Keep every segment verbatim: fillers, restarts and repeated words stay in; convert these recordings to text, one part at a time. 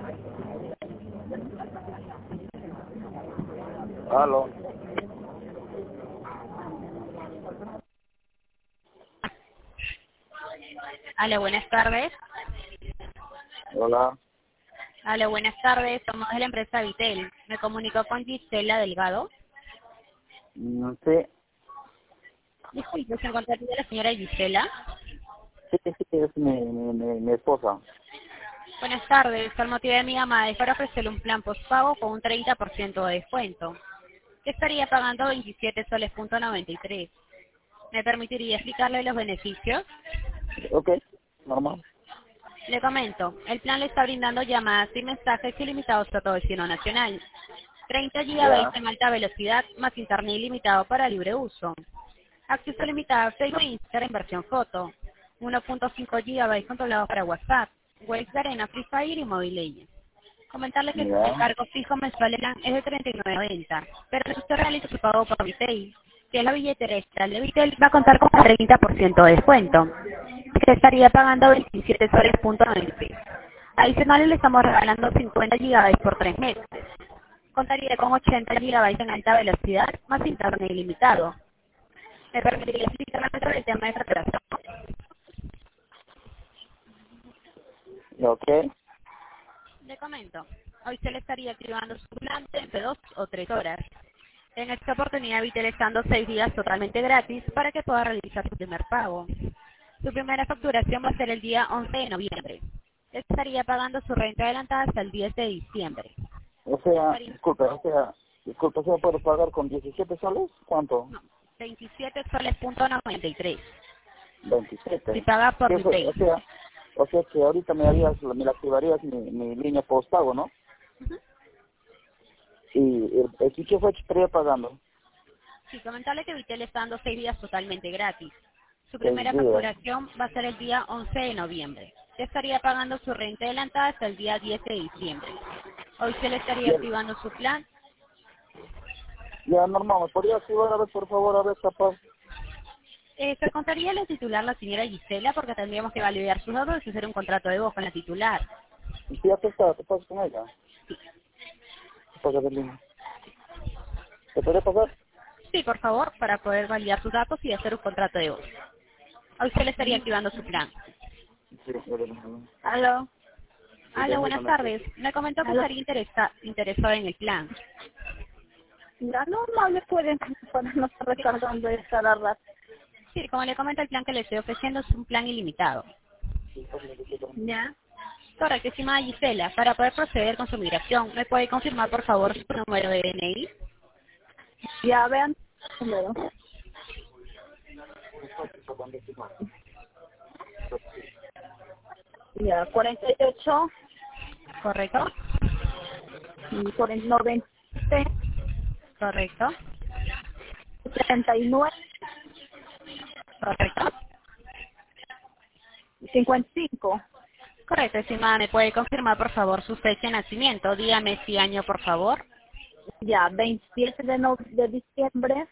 Aló. Aló, buenas tardes. Hola. Aló, buenas tardes. Somos de la empresa Vitel. Me comunicó con Gisela Delgado. Mm, Sí, Disculpe, ¿se encuentra aquí la señora Gisela? sí, sí, es mi, mi, mi, mi esposa. Buenas tardes. El motivo de mi llamada es para ofrecerle un plan postpago con un treinta por ciento de descuento, que estaría pagando veintisiete soles punto noventa y tres. ¿Me permitiría explicarle los beneficios? Ok, normal. Le comento, el plan le está brindando llamadas y mensajes ilimitados a todo el destino nacional. treinta gigabytes Ya, en alta velocidad más internet ilimitado para libre uso. Acceso limitado a Facebook e Instagram en versión foto. uno punto cinco gigabytes controlados para WhatsApp. Waze de Arena, Free Fire y Mobile Legends. Comentarle que el ya. cargo fijo mensual del plan es de treinta y nueve noventa, pero si usted realiza su pago por Vitel, que es la billetera estatal de Vitel, va a contar con un treinta por ciento de descuento, que estaría pagando veintisiete soles punto noventa. Adicional le estamos regalando cincuenta gigabytes por tres meses. Contaría con ochenta gigabytes en alta velocidad más internet ilimitado. Me permitiría explicarme sobre el tema de facturación. Ok, Le comento, hoy se le estaría activando su plan de dos o tres horas. En esta oportunidad, Vitel estando seis días totalmente gratis para que pueda realizar su primer pago. Su primera facturación va a ser el día once de noviembre. Estaría pagando su renta adelantada hasta el diez de diciembre. o sea, Estaría disculpe, o sea, disculpe, ¿o sea, puedo pagar con diecisiete soles? ¿Cuánto? veintisiete soles punto noventa y tres. Si veintisiete. paga por ¿Qué fue? O Vitel. sea, o sea que ahorita me harías, me la activarías mi, mi línea postpago, ¿no? Y el, el ¿qué fue que estaría pagando? Sí, comentarle que Vitel está dando seis días totalmente gratis. Su Seis primera días. facturación va a ser el día once de noviembre. Se estaría pagando su renta adelantada hasta el día diez de diciembre. Hoy se le estaría Ya, activando su plan. ya normal, ¿me podría activar a ver, por favor, a ver, capaz? Eh, se contaría la titular la señora Gisela porque tendríamos que validar sus datos y hacer un contrato de voz con la titular. Y si ya te está, te pasas con ella. Te pasas de línea. ¿Te podría pasar? Sí, por favor, para poder validar sus datos y hacer un contrato de voz. Hoy se le estaría activando su plan. Sí, ya le dije. Aló, Hola, buenas tardes. Me comentó que aló. estaría interesa- interesado en el plan. Ya no, no le pueden para no estar recargando de cada rato. Sí, como le comento, el plan que le estoy ofreciendo es un plan ilimitado. Ya, Correctísima Gisela, para poder proceder con su migración, ¿me puede confirmar por favor su número de D N I? ya vean. Primero. Ya, cuarenta y ocho, ¿Correcto? cuarenta, noventa, ¿Correcto? treinta y nueve, ¿Correcto? cincuenta y cinco. Correcto, estimada, ¿me puede confirmar por favor su fecha de nacimiento? Día, mes y año, por favor. Ya, veintisiete de, no, de diciembre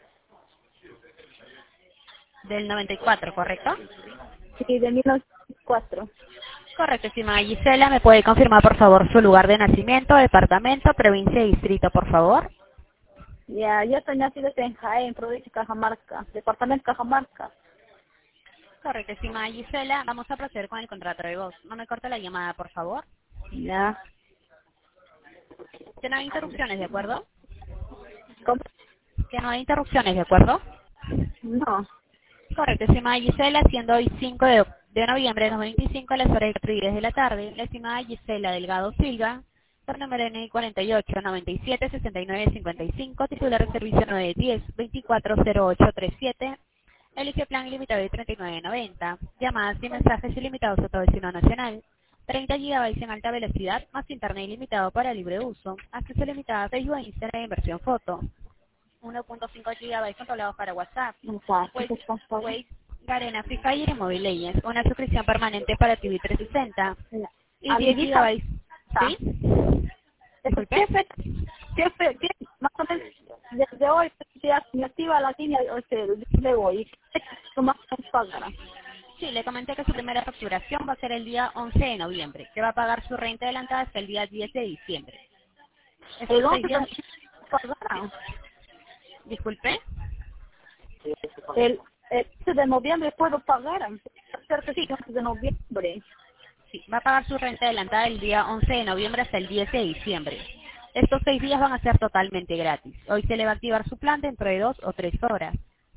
Del noventa y cuatro, ¿correcto? y de mil novecientos noventa y cuatro. Correcto, estimada Gisela, ¿me puede confirmar por favor su lugar de nacimiento, departamento, provincia y distrito, por favor? Ya, yo estoy nacido en Jaén, provincia de Cajamarca, departamento de Cajamarca. Correcto, estimada Gisela, vamos a proceder con el contrato de voz. No me corte la llamada, por favor. Ya. Que no hay interrupciones, ¿de acuerdo? ¿Cómo? Que no hay interrupciones, ¿de acuerdo? No. Correcto, estimada Gisela, siendo hoy cinco de, de noviembre de dos mil veinticinco a las horas cuatro y diez de la tarde, la estimada Gisela Delgado Silva, por número N I cuarenta y ocho, noventa y siete, sesenta y nueve, cincuenta y cinco, titular de servicio nueve diez, veinticuatro cero ocho treinta y siete, elige plan ilimitado de treinta y nueve noventa, llamadas y mensajes ilimitados a todo el destino nacional, treinta gigabytes en alta velocidad, más internet ilimitado para libre uso, acceso limitado a Facebook e Instagram en versión foto, uno punto cinco gigabytes controlados para WhatsApp, Mensaje, Waze, ¿qué pasa? Waze, Garena, Free Fire y Mobile Legends, una suscripción permanente para T V trescientos sesenta Ya. y diez Amiguita, gigabytes. ¿Sí? ¿qué Disculpe. fecha? ¿Qué fe, qué, más o menos, desde hoy, si me activa la línea, o sea, de hoy, ¿qué fecha más nos pagará? Sí, le comenté que su primera facturación va a ser el día once de noviembre, que va a pagar su renta adelantada hasta el día diez de diciembre. Estos ¿El seis once días, pagaron? disculpe. El, el once de noviembre puedo pagar. Cerca Sí, del once de noviembre. sí, va a pagar su renta adelantada el día once de noviembre hasta el diez de diciembre. Estos seis días van a ser totalmente gratis. Hoy se le va a activar su plan dentro de dos o tres horas.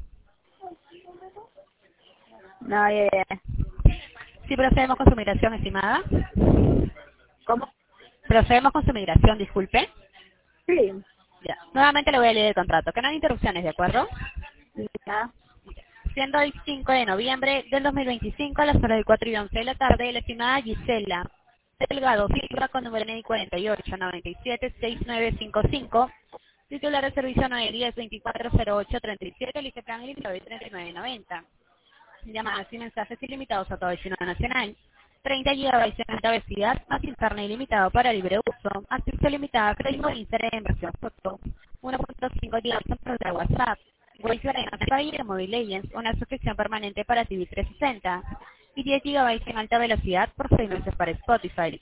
No, ya, ya. Sí, procedemos con su migración, estimada. ¿Cómo? Procedemos con su migración, disculpe. Sí. Ya. Nuevamente le voy a leer el contrato, que no hay interrupciones, ¿de acuerdo? Ya. Siendo hoy cinco de noviembre del dos mil veinticinco a las horas de cuatro y once de la tarde, la estimada Gisela Delgado Silva, con número N I cuarenta y ocho, noventa y siete, sesenta y nueve cincuenta y cinco, titular de servicio nueve diez, veinticuatro cero ocho treinta y siete, elige plan ilimitado de treinta y nueve noventa. Llamadas y mensajes ilimitados a todo el chino nacional. treinta gigabytes en alta velocidad, más internet ilimitado para libre uso, acceso limitado a crédito e internet en versión foto, uno punto cinco gigabytes de WhatsApp, Wi-Fi en Fire, Mobile Legends, una suscripción permanente para T V trescientos sesenta y diez gigabytes en alta velocidad por seis meses para Spotify.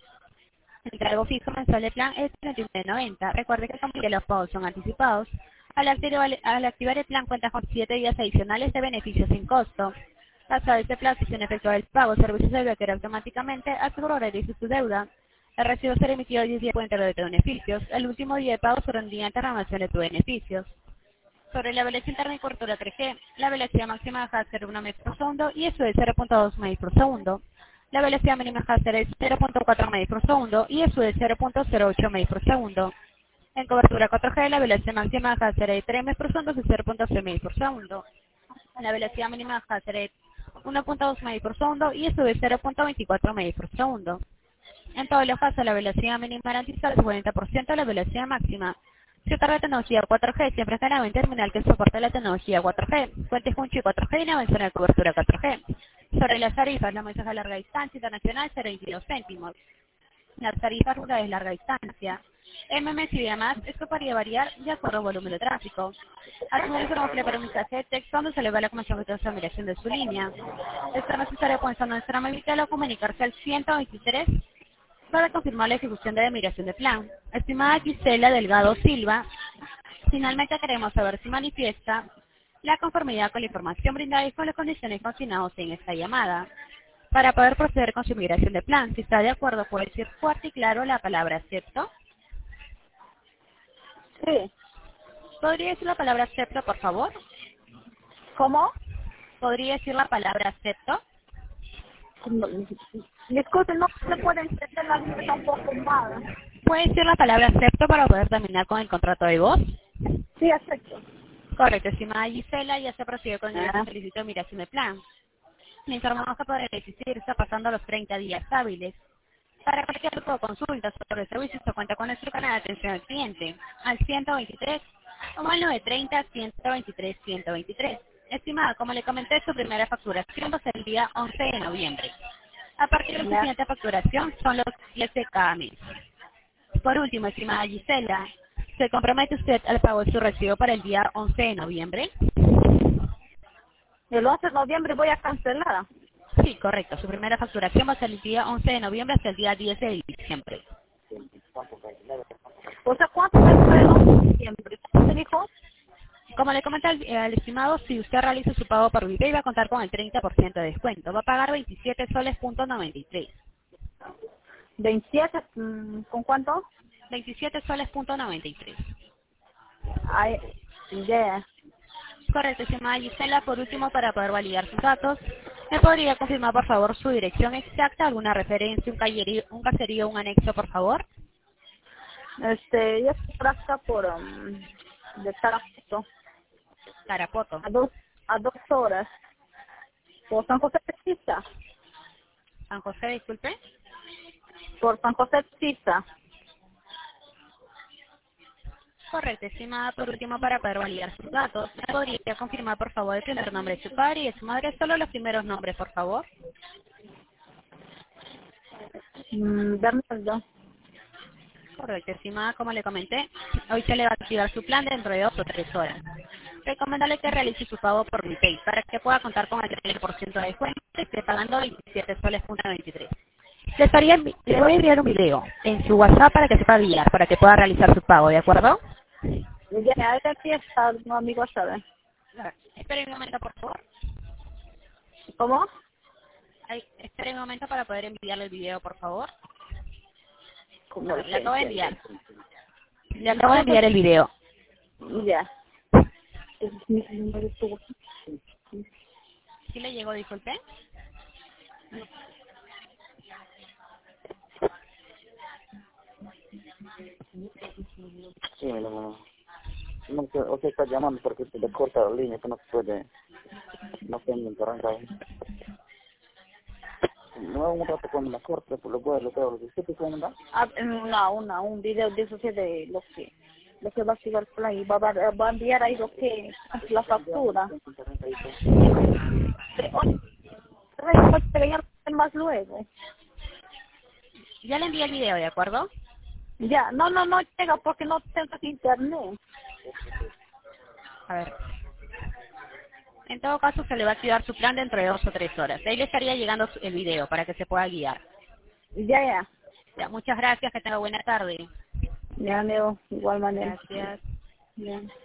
El cargo fijo mensual de plan es treinta y nueve noventa. Recuerde que como que los pagos son anticipados, al activar, al activar el plan cuenta con siete días adicionales de beneficios sin costo. Pasado este plazo y sin efectuar el pago, servicios de bloquear automáticamente a su horario y su deuda. El recibo será emitido diez días después de tu beneficios. El último día de pago será un día de reclamación de tus beneficios. Sobre la velocidad interna y cobertura tres G, la velocidad máxima deja de ser uno megabits por segundo y eso es cero punto dos megabits por segundo. La velocidad mínima deja de ser es cero punto cuatro megabits por segundo y eso es cero punto cero ocho megabits por segundo. En cobertura cuatro G, la velocidad máxima deja de ser de tres megabits por segundo y cero punto seis megabits por segundo. La velocidad mínima deja de ser de uno punto dos megabits por segundo y eso es cero punto veinticuatro megabits por segundo. En todos los casos, la velocidad mínima garantiza el cuarenta por ciento de la velocidad máxima. Si otorga la tecnología cuatro G, siempre estará en terminal que soporte la tecnología cuatro G. Cuente con chip cuatro G y no menciona cobertura cuatro G. Sobre las tarifas, la mensaje a larga distancia internacional será veintidós céntimos. Las tarifas rurales larga distancia, M M S y demás, esto podría variar de acuerdo al volumen de tráfico. Asimismo, informamos que le para un mensaje de texto donde se le va la comisión de transformación de su línea. Esto es necesario comenzar nuestra móvil o comunicarse al ciento veintitrés para confirmar la ejecución de la migración de plan. Estimada Gisela Delgado Silva, finalmente queremos saber si manifiesta la conformidad con la información brindada y con las condiciones consignadas en esta llamada. Para poder proceder con su migración de plan, si está de acuerdo, puede decir fuerte y claro la palabra acepto. Sí. ¿Podría decir la palabra acepto, por favor? ¿Cómo? ¿Podría decir la palabra acepto? No, disculpe, no se puede entender la letra un poco más. ¿Puede decir la palabra acepto para poder terminar con el contrato de voz? Sí, acepto. Correcto, estimada Gisela, ya se procedió con el Ah. solicito de migración de plan. Le informamos que podrá existir, está pasando los treinta días hábiles. Para cualquier tipo de consulta sobre el servicio, se cuenta con nuestro canal de atención al cliente, al ciento veintitrés o al nueve treinta, ciento veintitrés, ciento veintitrés. Estimada, como le comenté, su primera facturación va a ser el día once de noviembre. A partir de su Ya. siguiente facturación son los diez de cada mes. Por último, estimada Gisela, ¿se compromete usted al pago de su recibo para el día once de noviembre? El once de noviembre voy a cancelar. Sí, correcto. Su primera facturación va a ser el día once de noviembre hasta el día diez de diciembre. O sea, ¿cuánto me fue el once de noviembre? ¿Cuánto se dijo? Como le comenta al, al estimado, si usted realiza su pago por VPay va a contar con el treinta por ciento de descuento. Va a pagar veintisiete soles punto noventa y tres. veintisiete, mm, ¿con cuánto? veintisiete soles punto noventa y tres. Ay, ya. Correcto, estimada Gisela. Por último, para poder validar sus datos, ¿me podría confirmar, por favor, su dirección exacta, alguna referencia, un, callerío, un caserío, un anexo, por favor? Este, yo estoy por acá por, um, de Tarapoto, Carapoto. a dos, a dos horas, por San José de Pisa, San José, disculpe. por San José de Pisa. Correcto, estimada. Por último, para poder validar sus datos, ¿me podría confirmar, por favor, el primer nombre de su padre y de su madre? Solo los primeros nombres, por favor. Mm, Bernardo. Correcto, estimada. Como le comenté, hoy se le va a activar su plan dentro de dos o tres horas. Recomendarle que realice su pago por VPay para que pueda contar con el treinta por ciento de descuento esté pagando veintisiete soles punto veintitrés. Le, estaría, envi- le voy a enviar un video en su WhatsApp para que se pueda guiar, para que pueda realizar su pago, ¿de acuerdo? Ya, ahí aquí está, no, amigo, ¿sabe? Espere un momento, por favor. ¿Cómo? Ay, espere un momento para poder enviarle el video, por favor. ¿Cómo A ver, le acabo de es? enviar. Le acabo de enviar el video. Ya. ¿Sí le llegó, disculpe? Sí, no, no sé, o sea, está llamando porque se le corta la línea, que no se puede, no pueden entrar ahí. No, un rato cuando me corte, pues lo voy a lo veo. ¿Qué te puedo mandar? Ah, una, una, un video de eso sí de lo que, lo que va a activar el plan y va, va, va a enviar ahí lo que, la factura. Pero ya más luego. Ya le envié el video, ¿de acuerdo? Ya, no, no, no llega porque no tengo internet. A ver. En todo caso, se le va a activar su plan dentro de dos o tres horas. Ahí le estaría llegando su- el video para que se pueda guiar. Ya, ya. Ya, muchas gracias, que tenga buena tarde. Ya, Leo, igual manera. Gracias. Ya.